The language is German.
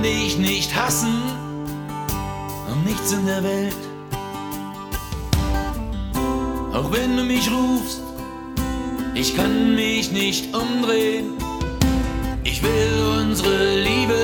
kann dich nicht hassen, um nichts in der Welt. Auch wenn du mich rufst, ich kann mich nicht umdrehen. Ich will unsere Liebe